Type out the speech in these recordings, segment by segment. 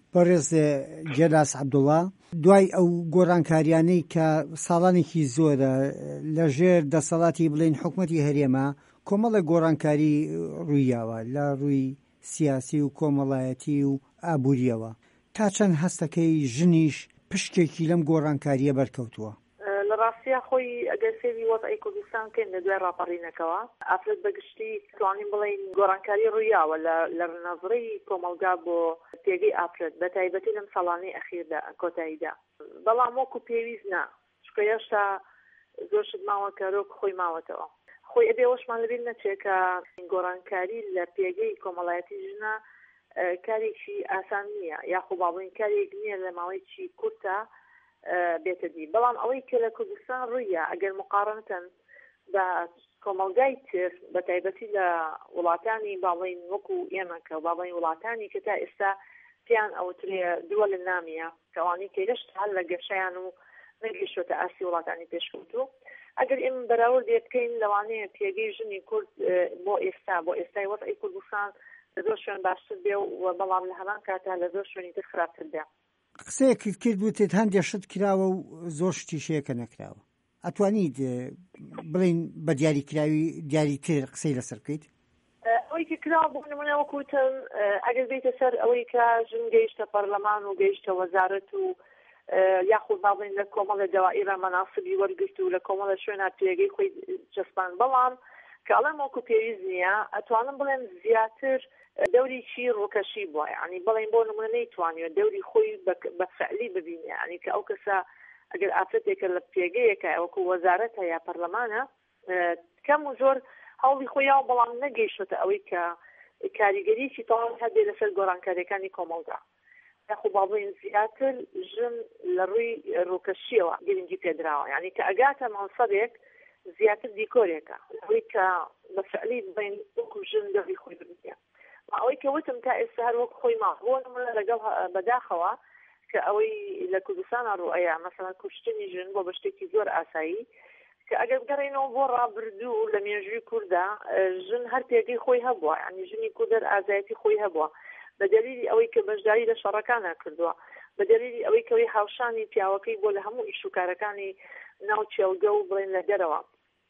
بەڕێز جەلاس عەبدوڵڵا، دوای ئەو گۆڕانکاریانەی کە ساڵانێکی زۆرە لەژێر دەسەڵاتی بڵێن حکوومەتی هەرێما کۆمەڵە گۆڕانکاری ڕوویاوە لە ڕووی سیاسی و کۆمەڵایەتی و ئابوووریەوە، تا چەند هەستەکەی ژنیش پشکێکی لەم گۆڕانکاریە بەرکەوتووە؟ لە ڕاستیە خۆی ئەگەر سێوی وەزعی کوردستان کەین لە دوای ڕاپەڕینەکەوە ئافرەت بەگشتی توانین بڵێن گۆڕانکاری ڕوویاوە لە نەزڕەی کۆمەلگا بۆ پێگەی ئافرەت بە تایبەتی لەم ساڵانەی ئەخیردا کۆتاییدا، بەڵام وەکو پێویست نا چکە هێشتا زۆر شت ماوە کە ڕۆک خۆی ماوەتەوە. خۆی ئەبێ وەشمان لەبیر نەچێت کە گۆڕانکاری لە پێگەی کۆمەڵایەتی ژنە کارێکی ئاسان نییە، یاخۆ باڵین کارێک نییە لە ماوەیەکی کورتە بێتە دی. بەڵام ئەوەی کە لە کوردستان ڕوویە ئەگەر مقارنەتەن بە کۆمەلگای تر بە تایبەتی لە وڵاتانی باڵین وەکو ئێمە کە باڵین وڵاتانی کە تا ئێستا پیان ئەوترێ دووە لە نامیە کەوانی کەیشت هەر لە گەشەیان و نەگەیشتوتە ئاسی وڵاتانی پێشکەوتوو. ئەگەر ئێمە بەراورد بکەین لەوانەیە پێگەی ژنی کورد بۆ ئێستای وەزعی کوردستان لە زۆر شوێن باشتر بێ و بەڵام لە هەمان کاتا لە زۆر شوێنی تر خراپتر بێ. قسەیەکت کرد وتێت هەندێک شت کراوە و زۆر شتیشەیەکە نەکراوە. ئەتوانیت بڵین بە دیاریتر قسەی لەسەر بکەیت؟ ئەوەی کە کراوە بۆ نمونە وەکوتم ئەگەر بێتە سەر ئەوەی کە ژن گەیشتە پەرلەمان و گەیشتە وەزارەت و یاخود باڵین لە کۆمەڵە دەوائیرە مەناسبی وەرگرت و لە کۆمەڵە شوێنە پێگەی خۆی جەسپان، بەڵام کاڵەم وەکو پێویست نییە ئەتوانم بڵێن زیاتر دەوریی ڕووکەشی بووە، ینی بڵێن بۆ نمونە نەیتوانێت دەوری خۆی بە فعلی ببینێ، ینی کە ئەو کەسە ئەگەر ئافرەتێکە لە پێگەیەکە وەکو وەزارەتە یا پەرلەمانە کەم و زۆر هەوڵی خۆیاوە بەڵام نەگەیشتە ئەوەی کە کاریگەریی تەواو هەبێ لەسەر گۆڕانکاریەکانی کۆمەلگا. یاخۆ باڵین زیاتر ژن لە ڕووی ڕووکەشیەوە گرنگی پێدراوە، ینی کە ئەگاتە مەنسەبێک زیاتر دیکۆرێکە ئەوەی کە بە فعلی بڵێن وەکو ژن دەوری خۆی ببینێ. ئەوەی کە وتم تا ئێستا هەر وەک خۆی ما بۆ نمونە لەگەڵ بەداخەوە کە ئەوەی لە کوردستانە ڕوئەیە مەسەڵەن کوشتنی ژن بۆ بەشتێکی زۆر ئاسایی کە ئەگەر بگەڕێنەوە بۆ ڕابردوو لە مێژووی کووردا ژن هەر پێگەی خۆی هەبووە، ینی ژنی کوردەر ئازایەتی خۆی هەبووە بە دەلیلی ئەوەی کە بەشداری لە شەڕەکانە کردووە، بە دەلیلی ئەوەی کەوەی هاوشانی پیاوەکەی بۆ لە هەموو ئیشوکارەکانی ناو چێلگە و بڵێن لە دەرەوە.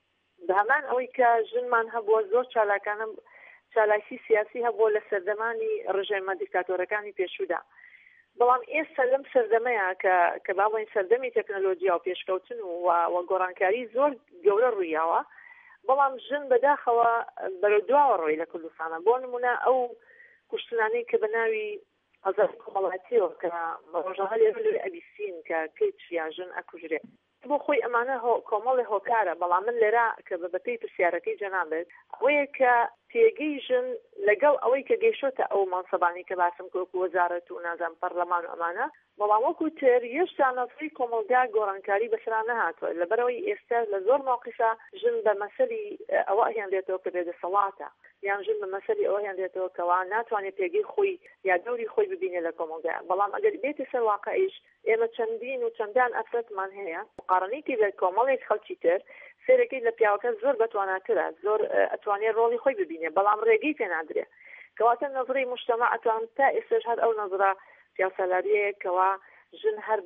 بە هەمان ئەوەی کە ژنمان هەبووە زۆر چالاکانم چالاکی سیاسی هەبووە لە سەردەمانی ڕژێمە دیکتاتۆرەکانی پێشوودا، بەڵام ئێستا لەم سەردەمەیە کە باڵین سەردەمی تەکنۆلۆژیا و پێشکەوتن و گۆڕانکاری زۆر گەورە ڕوویاوە، بەڵام ژن بەداخەوە بەرەودواوە ڕۆی لە کوردستانە. بۆ نمونە ئەو کوشتنانەی کە بە ناوی ئازادی کۆمەڵایەتیەوە کە ڕۆژانە لێرە لێرە ئەبیستین کە کەیچیا ژن ئەکوژرێت بۆ خۆی ئەمانە کۆمەڵی هۆکارە، بەڵام من لێرە کە بەپێی پرسیارەکەی جەنابێت ئەوەیە کە پێگەی ژن لەگەڵ ئەوەی کە گەیشتە ئەو مەنسەبانی کە باسم کۆک وەزارەت و نازان پەرلەمان و ئەمانە، بەڵام وەکو تر هێشتا نەزری کۆمەلگا گۆڕانکاری بەسرا نەهاتووە لەبەرەوەی ئێستا لە زۆر موقفە ژن بە مەسەلی ئەوە هێندێتەوە کە بێدەسەڵاتە، یان ژن بە مەسەلی ئەوە هێندێتەوە کەوا ناتوانێت پێگەی خۆی یا دەوری خۆی ببینێ لە کۆمەلگا. بەڵام ئەگەر بێتە سەر واقعیش ئێمە چەندین و چەندان ئەفرەتمان هەیە مقارنەیەکی لە کۆمەڵێک خەڵکی تر سێرەکەی لە پیاوەکە زۆر بەتواناترە، زۆر ئەتوانێت ڕۆڵی خۆی ببینێ، بەڵام ڕێگەی پێ نادرێ، کەواتە نەزری مجتەمع ئەتوان تا ئێستاش هەر ئەو نەزرە سیاسەلاریەیەکەوە ژن هەر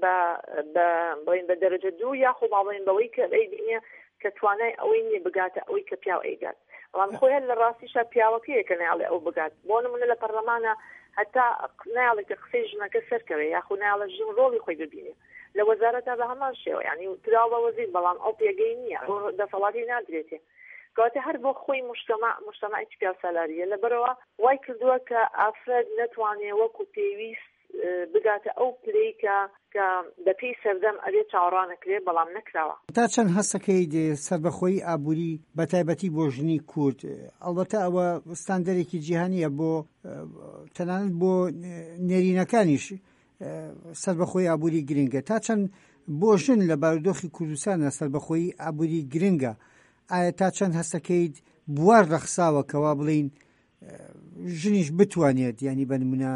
بە دەرەجە دوو یاخۆ باڵێن بەوەی کە ئەیبینێ کە توانای ئەوەی نییە بگاتە ئەوەی کە پیاو ئەیگات، بەڵام خۆی هەر لە ڕاستیشە پیاوەکەیەکە نایڵێ ئەو بگات. بۆ نمونە لە پەرلەمانە هەتا نایڵێ کە قسەی ژنەکە سەرکەوێ یاخۆ نایڵە ژن ڕۆڵی خۆی ببینێ لە وەزارەتە بە هەمان شێوە، ینی کراوە بە وەزیر بەڵام ئەو پێگەی نییە، دەسەڵاتی نادرێتێ، کەواتە هەر بۆ خۆی مجتەمەی پیاسەلاریە لەبەرەوە وای کردووە کە ئافرەت نەتوانێ وەکو پێویست بگاتە ئەو پلەی کە بەپێی سەردەم ئەوێ چاوەڕانەکرێ، بەڵام نەکراوە. تا چەند هەستەکەی سەربەخۆیی ئابووری بە تایبەتی بۆ ژنی کورد، ئەڵبەتە ئەوە ستاندەرێکی جیهانیە بۆ تەنانەت بۆ نێرینەکانیش سەربەخۆی ئابووری گرنگە، تا چەند بۆ ژن لە بارودۆخی کوردستانە سەربەخۆیی ئابووری گرنگە، ئایا تا چەند هەستەکەیت بوار ڕەخساوە کەوا بڵین ژنیش بتوانێت، ینی بە نمونە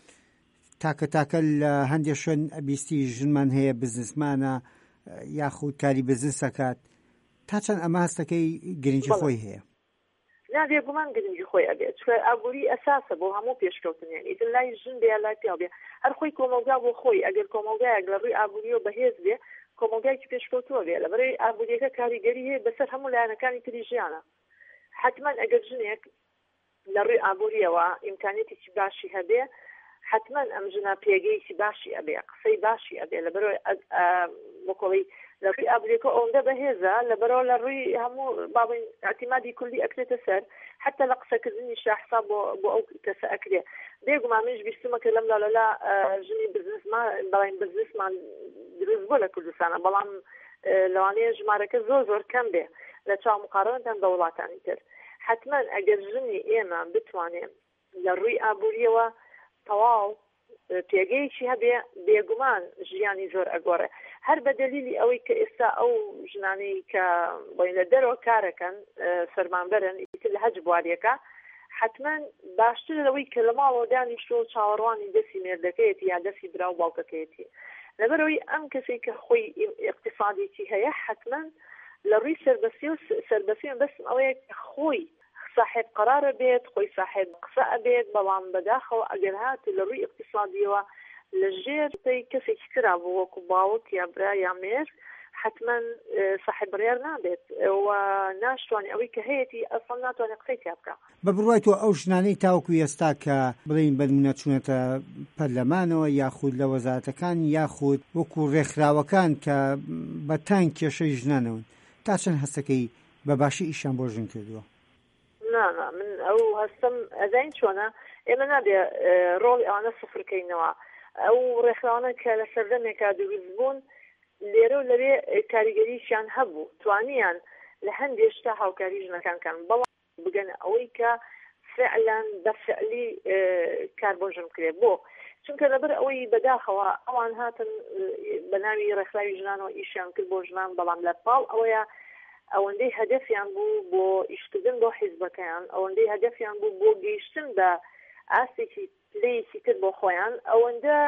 تاکە لە هەندێک شوێن ئەبیستی ژنمان هەیە بزنسمانە یاخود کاری بزنس دەکات، تا چەند ئەمە هەستەکەی گرنگی خۆی هەیە؟ نابێ گومان گرنگی خۆی ئەبێت چکە ئابووری ئەساسە بۆ هەموو پێشکەوتنیان ئیتر لای ژن بێ لای پیا بێ هەر خۆی کۆمەلگا بۆ خۆی ئەگەر کۆمەلگایەک لە ڕووی ئابووری و بەهێز بێ کۆمەلگایکی پێشکەوتووە بێ لەبەرەوەی ئابووریەکە کاریگەری هەیە بەسەر هەموو لایەنەکانی تری ژیانە حتما ئەگەر ژنێک لە ڕووی ئابووریەوە ئیمکانێتێکی باشی هەبێ حتما ئەم ژنە پێگەیەکی باشی ئەبێ قسەی باشی ئەبێ لەبەرەوەی بۆکۆڵی لە ڕووی ئابووریەکە ئەوەندە بەهێزە لەبەرەوە لە ڕووی هەموو بابین ئاعتیمادی کولی ئەکرێتە سەر حتى لە قسەکردنی شاحساب بۆ ئەو کەسە ئەکرێ بێگومان منش بیستمە کە لەم لالا ژنی بزنسمان بەڵام بزنسمان دروست بۆ لە کوردستانە بەڵام لەوانەیە ژمارەکە زۆر کەم بێ لە چاو مقارنەتان بە وڵاتانی تر حتما ئەگەر ژنی ئێمە بتوانێت لە ڕووی ئابووریەوە تەواو پێگەیەکی هەبێ بێگومان ژیانی زۆر ئەگۆڕێ هەر بە دلیلی ئەوەی کە ئێستا ئەو ژنانەی کە بۆی لە دەرەوە کارەکەن فەرمانبەرن ئیتر لە هەج بواریەکە حتما باشتر لەوەی کە لە ماڵەوە دانیشتۆ چاوەڕوانی دەستی مێردەکەیەتی یا دەستی برا و باوکەکەیەتی لەبەرەوەی ئەم کەسێک کە خۆی اقتصادێکی هەیە حتما لە ڕووی سەربەسی بەسم ئەوەیە کە خۆی صاحب قرارە بێت خۆی صاحب قسە ئەبێت بەڵام بەداخەوە ئەگەر هات لە ڕووی اقتصادیەوە لە ژێر کەسێکی ترا بۆ وەکو باوک یا برا یا مێر حتما صاحب بڕیار نابێت و ناشتوانێت ئەوەی کە هەیەی ئەسڵ ناتوانێت قسەی تیا بکە بە بڕوای تۆ ئەو ژنانەی تاوەکو ئێستا کە بڵین بەنمونە چوونەتە پەرلەمانەوە یاخود لە وەزارەتەکان یاخود وەکو ڕێکخراوەکان کە بە تان کێشەی ژنانەوەن تا چەند هەستەکەی بە باشی ئیشان بۆ ژن کردووە نا من ئەو هەستم ئەزین چۆنە ئێمە نابێ ڕۆڵی ئەوانە سفرکەینەوە ئەو ڕێکخراوانە کە لە سەردەمێکا دروست بوون لێرە و لەوێ کاریگەریشیان هەبوو توانیان لە هەندێک شتا هاوکاری ژنەکان کەن بەڵام بگەن ئەوەی کە فعلا بەفعلی کار بۆ ژن کرێ بۆ چونکە لەبەر ئەوەی بەداخەوە ئەوان هاتن بە ناوی ڕێکخراوی ژنانەوە ئیشیان کرد بۆ ژنان بەڵام لە پاڵ ئەوەیە ئەوەندەی هەدەفیان بوو بۆ ئیشکردن بۆ حیزبەکەیان ئەوەندەی هەدەفیان بوو بۆ گەیشتن بە ئاستێکی پلەیەکی کرد بۆ خۆیان ئەوەندە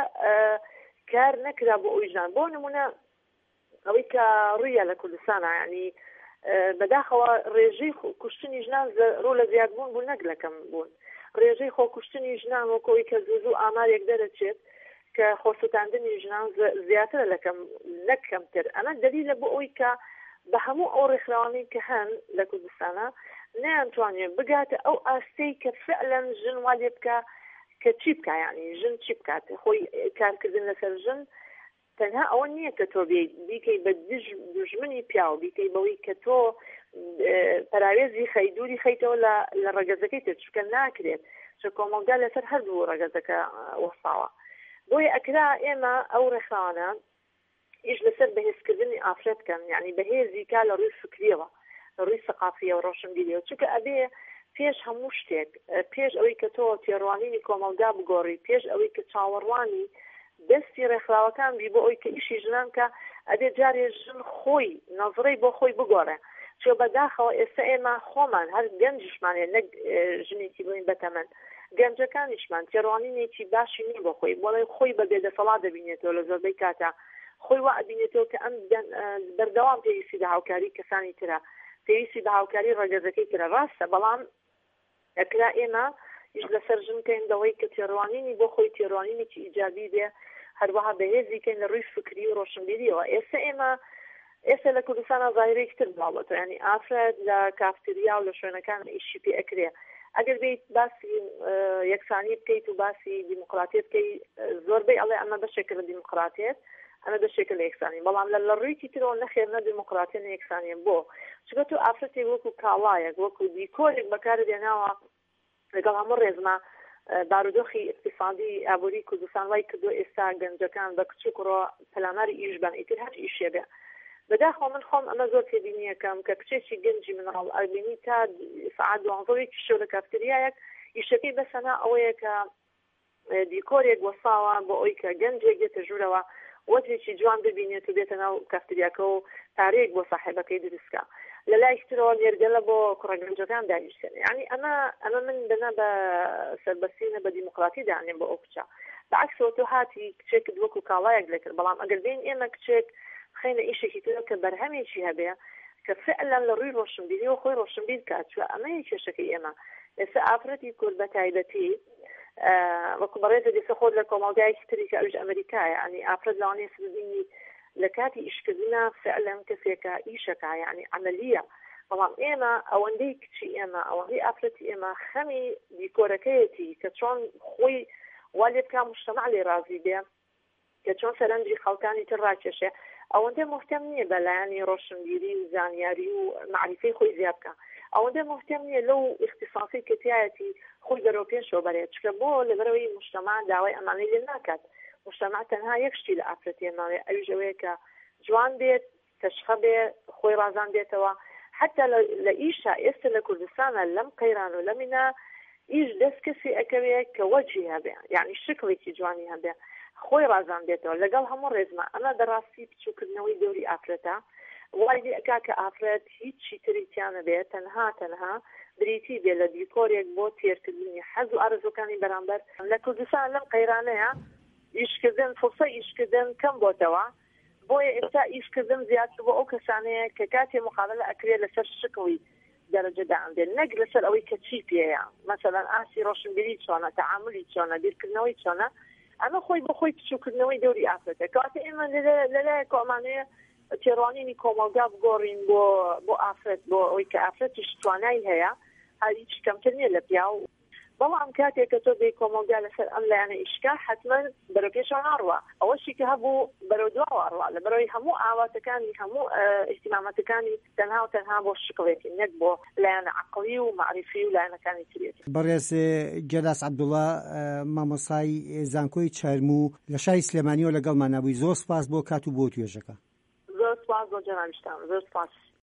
کار نەکرا بۆ ئەوی ژنان بۆ نمونە ئەوەی کە ڕوویە لە کوردستانە یعنی بەداخەوە ڕێژەی کوشتنی ژنان ڕۆ لە زیادبوون بوو نەک لەکەم بوون ڕێژەی خۆ کوشتنی ژنان وەکەوەی کە زوو ئامارێک دەرەچێت کە خۆسوتاندنی ژنان زیاتر نەکەمتر ئەمە دلیلە بۆ ئەوی کە بە هەموو ئەو ڕێکخراوانەی کە هەن لە کوردستانە نەیانتوانێت بگاتە ئەو ئاستەی کە فعلا ژن وا لێ بکە کە چی بکە یعنی ژن چی بکات خۆی کارکردن لەسەر ژن تەنها ئەوە نییە کە تۆ بیکەی بە دوژمنی پیاو بیکەی بەوەی کە تۆ پەراوێزی خەیدوری خەیتەوە لە ڕەگەزەکەی تر چکە ناکرێت چ کۆمەلگا لەسەر هەردوو ڕەگەزەکە وەساوە بۆیە ئەکرا ئێمە ئەو ڕێکخراوانە ئیش لەسەر بەهێزکردنی ئافرەت کەن یعنی بەهێزی کا لە ڕووی فکریەوە لە ڕووی سەقافیە و ڕۆشنبیریەوە چونکە ئەبێ پێش هەموو شتێک پێش ئەوەی کە تۆ تێڕوانینی کۆمەلگا بگۆڕی پێش ئەوەی کە چاوەڕوانی دەستی ڕێکخراوەکان بی بۆ ئەوی کە ئیشی ژنان کە ئەبێ جارێ ژن خۆی نەزڕەی بۆ خۆی بگۆڕێ چۆ بەداخەوە ئێستا ئێمە خۆمان هەر گەنجشمانێ نەک ژنێکی بڵین بەتەمەن گەنجەکانیشمان تێڕوانینێکی باشی نی بۆ خۆی بۆڵێ خۆی بە بێدەسەڵات دەبینێتەوە لە زۆربەی کاتە خۆی وا ئەبینێتەوە کە ئەم بەردەوام پێویستی بە هاوکاری کەسانی ترە پێویستی بە هاوکاری ڕێگەزەکەی ترە ڕاستە بەڵام ئەکرا ئێمە هیچ لەسەر ژنکەین دەوەی کە تێڕوانینی بۆ خۆی تێڕوانینێکی ئیجابی بێ هەروەها بەهێزیکەین لە ڕووی فکری و ڕۆشنبیریەوە ئێستا لە کوردستانە ظاهرەیەکی تر بڵاوەتەوە یعنی ئافرەت لە کافتریا و لە شوێنەکان ئیشی پێ ئەکرێ ئەگەر بیت باسی یەکسانی بکەیت و باسی دیموکراتیت بکەیت زۆربەی ئەڵێ ئەمە بەشێکە لە دیموکراتیت ئەمە بەشێکە لە یەکسانی بەڵام لە ڕوویکی ترەوە نەخێر نە دیموکراتیە نە یەکسانیە بۆ چونکە تۆ ئافرەتێک وەکو کاڵایەک وەکو دیکۆرێک بەکاردێناوە لەگەڵ هەموو ڕێزمە بارودۆخی اقتصادی ئابووری کوردستان وای کردو ئێستا گەنجەکان بە کچ و کوڕە پەلاماری ئیش بن ئیتر هەر ئیشێ بێ بەداخەوە من خۆم ئەمە زۆر تێبینیەکەم کە کچێکی گەنجی مناڵ ئەبینی تا سعات 12 شەو لە کافتریایەک ئیشەکەی بەسەنا ئەوەیە کە دیکۆرێک وەساوە بۆ ئەوی کە گەنجێک دێتە ژوورەوە وەتێکی جوان ببینێت و بێتە ناو کافتریاکە و تارێک بۆ صاحبەکەی دروستکە لە لای ترەوە لێرگەلە بۆ کوڕەگەنجەکان دانیشتێنێ یعنی ئەمە من بنا بە سەربەستینە بە دیموکراتی دانێن بە ئەو کچە بەعکسەوە تۆ هاتی کچێکت وەکو کاڵایەک لێ کرد بەڵام ئەگەر بین ئێمە کچێک خەینە ئیشێکی ترە کە بەرهەمێکی هەبێ کە فعلا لە ڕووی ڕۆشنبیری و خۆی ڕۆشنبیر کات چوە ئەمە کێشەکەی ئێمە ئێستا ئافرەتی کورد بە تایبەتی وەکو بەڕێزە دیسە خۆت لە کۆمەڵگایەکی تری کە ئەویش ئەمریکایە ینی ئافرەت لەوانەیە سبینی لە کاتی ئیشکردنا فعلا کەسێکە ئیشەکە یعنی عملیە بەڵام ئێمە ئەوەندەی کچی ئێمە ئەوەندەی ئافرەتی ئێمە خەمی دیکۆرەکەیەتی کە چۆن خۆی وا لێ بکا مجتەمع لێ رازی بێ کە چۆن سەرنجی خەڵکانی تر ڕاکێشێ ئەوەندە مهتەم نییە بەلایانی ڕۆشنبیری و زانیاری و معریفەی خۆی زیاد بکە ئەوەندە مهتەم نییە لەو اختصاصی کە تایەتی خۆی بەرەو پێشەوە بەرێت چکە بۆ لەبەرەوەی مجتەمع داوای ئەمانەی لێ ناکات مجتەمع تەنها یەک شتی لە ئافرەتی ئێماوێ ئەویش ئەوەیە کە جوان بێت کەشخە بێ خۆی ڕازان بێتەوە حتى لە ئیشا ئێستا لە کوردستانە لەم قەیران و لەمینا ئیش دەست کەسی ئەکەوێت کە وەجهی هەبێ یعنی شکڵێکی جوانی هەبێ خۆی ڕازان بێتەوە لەگەڵ هەموو ڕێزمە ئەمە بەڕاستی بچووکردنەوەی دەوری ئافرەتە وای لێ ئەکا کە ئافرەت هیچی تریتیانە بێت تەنها بریتی بێ لە دیکۆرێک بۆ تێرکردنی حەز و ئارزوەکانی بەرامبەر لە کوردستان لەم قەیرانەیە ئیشکردن فرسە ئیشکردن کەم بۆتەوە بۆیە ئێستا ئیشکردن زیاتر بۆ ئەو کەسانەیە کە کاتێ مقابلە ئەکرێت لەسەر شکڵی دەرەجەدان بێت نەک لەسەر ئەوەی کە چی پێەیە مەسەلەن ئاسی ڕۆشنبیری چۆنە تەعاملی چۆنە بیرکردنەوەی چۆنە ئەمە خۆی بە خۆی بچووکردنەوەی دەوری ئافرەتە کەواتە ئێمە لەلایە کۆمانەیە تێڕوانینی کۆمەلگا بگۆڕین بۆ ئافرەت بۆ ئەوەی کە ئافرەتیش توانای هەیە هەریچ کەمتر نییە لە پیا و بەڵام کاتێک کە تۆ بێ کۆمەلگا لەسەر ئەم لایەنە ئیشکا حتمما بەرەو پێشەوە ناڕوە ئەوەشی کە هەبوو بەرەو دواوە ڕوا لەبەرەوەی هەموو ئاواتەکانی هەموو ئیحتیمامەتەکانی تەنها بۆ شکڵێتی نەک بۆ لایەنە عەقڵی و معریفی و لایەنەکانی ترێتی. بەڕێز جەلاس عەبدوڵڵا مامۆستای زانکۆی چارموو لە شاری سلێمانیەوە لەگەڵمان نبووی زۆر سپاس بۆ کات و بۆ توێژەکە. زۆر سپاس بۆ جەنابیشتان زۆر سپاس.